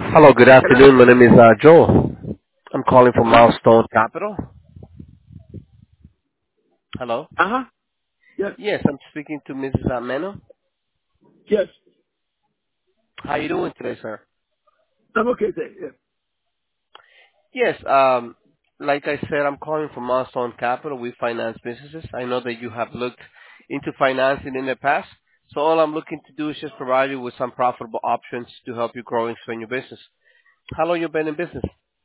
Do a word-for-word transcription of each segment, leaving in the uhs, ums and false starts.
Hello, good Hello? afternoon. My name is uh, Joel. I'm calling from Milestone Capital. Hello. Uh-huh. Yes. Yes, I'm speaking to Missus Meno. Yes. How you doing today, sir? I'm okay, sir. Yes. Yes, um, like I said, I'm calling from Milestone Capital. We finance businesses. I know that you have looked into financing in the past. So all I'm looking to do is just provide you with some profitable options to help you grow and expand your business. How long you been in business?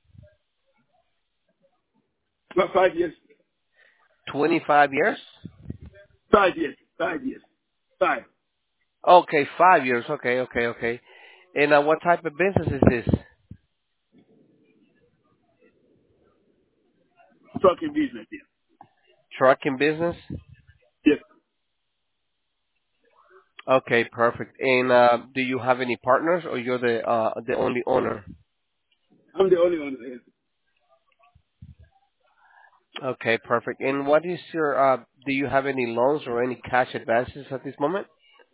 About five years. twenty-five years? Five years. Five years. Five. Okay, five years. Okay, okay, okay. And uh, what type of business is this? Trucking business, yes. Trucking business? Yes. Okay, perfect. And uh, do you have any partners, or you're the uh, the only owner? I'm the only one. Yes. Okay, perfect. And what is your? Uh, do you have any loans or any cash advances at this moment?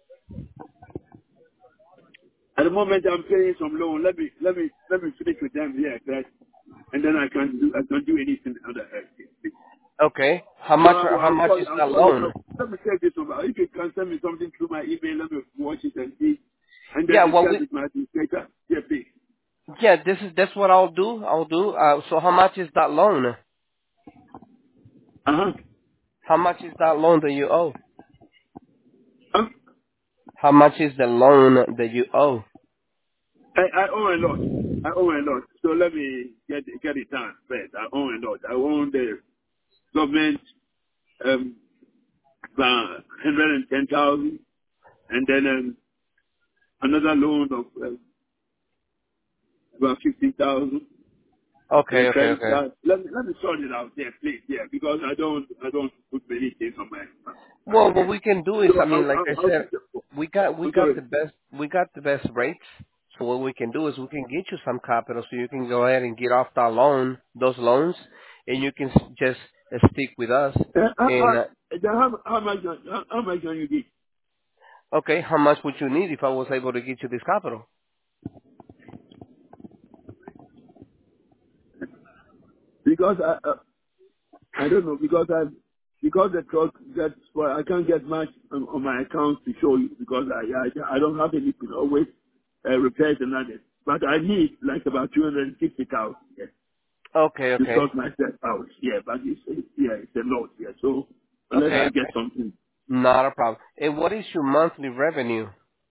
At the moment, I'm paying some loan. Let me let me let me finish with them here, first, and then I can do I can do anything other. Uh, Okay. How so much? I, How I'll much call is I'll that call you. loan? I'll, let me check this over. If you can send me something through my email, let me watch it and see, and then Yeah. Well, discuss we. with my administrator. Yeah, please. Yeah. This is that's what I'll do. I'll do. Uh, so how much is that loan? Uh huh. How much is that loan that you owe? Um, How much is the loan that you owe? I, I own a lot. I own a lot. So let me get get it done first. I own a lot. I own the government um about one hundred ten thousand, and then um, another loan of uh, about fifty thousand, and a Okay. Okay. credit Okay. card. Let me let me sort it out there, please. Yeah, because I don't I don't put many things on my my, my Well, what yeah. we can do is, So I I'll mean, like I'll, I I'll said, we got we I'm got sorry. the best we got the best rates. So what we can do is we can get you some capital, so you can go ahead and get off that loan, those loans, and you can s- just uh, stick with us. Uh, uh, And uh, uh, then how, how much how, how much can you get? okay, how much would you need if I was able to get you this capital? Because I, uh, I don't know because I because the truck gets well, I can't get much on, on my account to show you because I I, I don't have anything always uh, repairs and others. But I need like about two hundred and fifty thousand yes, Okay, to okay, sort myself out. Yeah, but it's, it's yeah it's a lot. Yeah, so unless okay, I get okay, something not a problem. And what is your monthly revenue?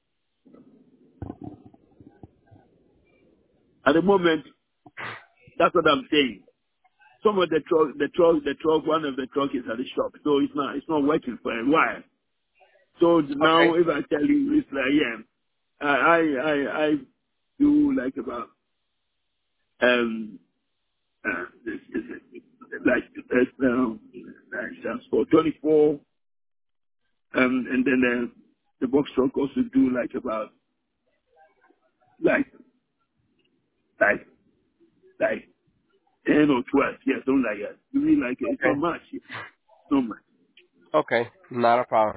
at the moment, that's what I'm saying. Some of the truck, the truck, the truck, one of the truck is at the shop, so it's not it's not working for a while. So now, Okay, if I tell you, it's like, yeah, I, I, I, I do like about, um, uh, this, this, like, uh, um, like transport twenty-four, um, and then the, the box truck also do like about, like, like, like ten or twelve, yeah, something like that. You mean like, it's not okay, much, yeah, not much. okay, not a problem.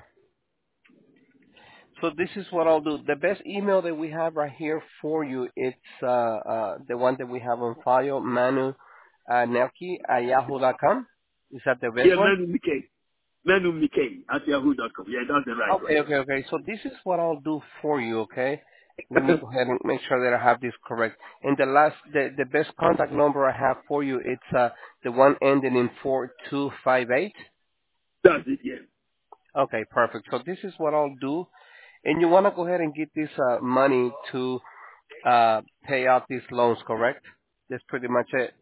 So this is what I'll do. The best email that we have right here for you, it's uh, uh, the one that we have on file, Manu uh, Nelki at yahoo dot com. Is that the best Yeah, one? Manu McKay, Manu McKay at yahoo dot com. Yeah, that's the right one, Okay, okay, okay. So this is what I'll do for you, okay? Let me yeah. go ahead and make sure that I have this correct. And the last, the, the best contact number I have for you, it's uh, the one ending in four two five eight. That's it, yeah. Okay, perfect. So this is what I'll do. And you want to go ahead and get this uh, money to uh, pay out these loans, correct? That's pretty much it.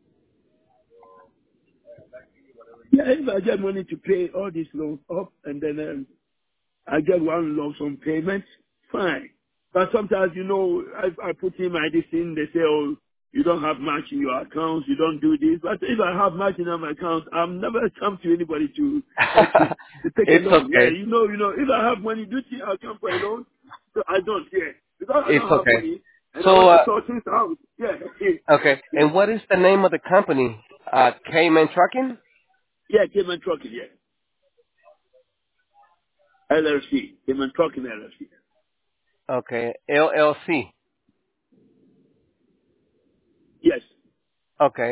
Yeah, if I get money to pay all these loans up and then um, I get one lump sum payment, fine. But sometimes, you know, I, I put in my this thing, they say, oh, you don't have much in your accounts, you don't do this. But if I have much in my account, I'm never come to anybody to uh, to, to take a It's loan. Yeah, okay. you know, you know, if I have money, do you think I'll come for a loan? So I don't, yeah. Because I It's don't have okay. money and I So, want to uh, sort things out. Yeah, okay. yeah. And what is the name of the company? Uh, Cayman Trucking? Yeah, Cayman Trucking, yeah. L L C, Cayman Trucking L L C. Okay. L L C. Okay,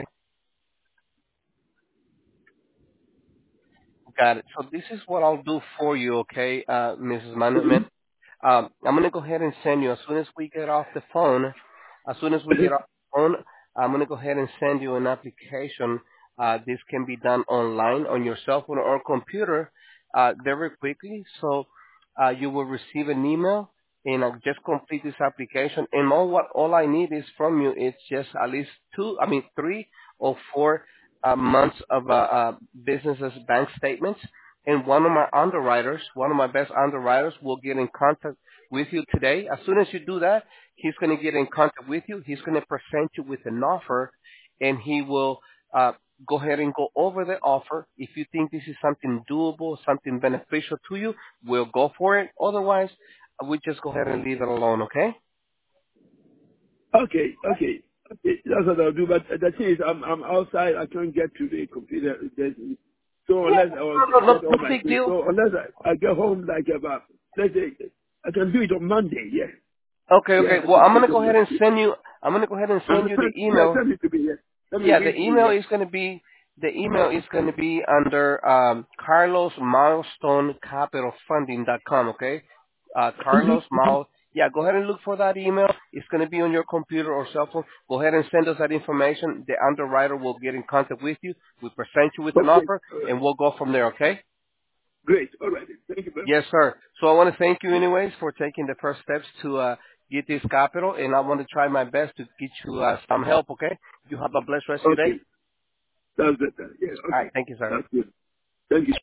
got it. So this is what I'll do for you, okay, uh, Missus Manuel. Um, I'm gonna go ahead and send you as soon as we get off the phone. As soon as we get off the phone, I'm gonna go ahead and send you an application. Uh, this can be done online on your cell phone or computer uh, very quickly. So uh, you will receive an email and uh, just complete this application. And all what all I need is from you is just at least two, I mean three or four uh, months of uh, uh, businesses bank statements, and one of my underwriters, one of my best underwriters will get in contact with you today. As soon as you do that, he's going to get in contact with you. He's going to present you with an offer, and he will uh, go ahead and go over the offer. If you think this is something doable, something beneficial to you, we'll go for it. Otherwise, uh, we just go ahead and leave it alone, okay? Okay, okay, okay. That's what I'll do. But the thing is, I'm I'm outside. I can't get to the computer. There's- So Yeah, unless I will no, get, no, no get all no my big things. deal. So unless I, I get home like about let's say I can do it on Monday. Yeah, Okay, okay. yeah, I Well, can I'm do gonna it go on ahead and Monday. send you. I'm gonna go ahead and I'm send just you the send, yeah, email. send it to me. Yeah, let me Yeah, the read through. email Yeah. is going to be the email is going to be under um, carlos milestone capital funding dot com. Okay, uh, Carlos Mile. Yeah, go ahead and look for that email. It's going to be on your computer or cell phone. Go ahead and send us that information. The underwriter will get in contact with you. We present you with an Okay. offer, All right. and we'll go from there. Okay? Great. All right. Thank you very Yes, sir. So I want to thank you anyways for taking the first steps to uh, get this capital, and I want to try my best to get you uh, some help. Okay? You have a blessed rest of much. your day. Okay. That's better. Yeah. All right. Okay. Thank you, sir. That's good. Thank you.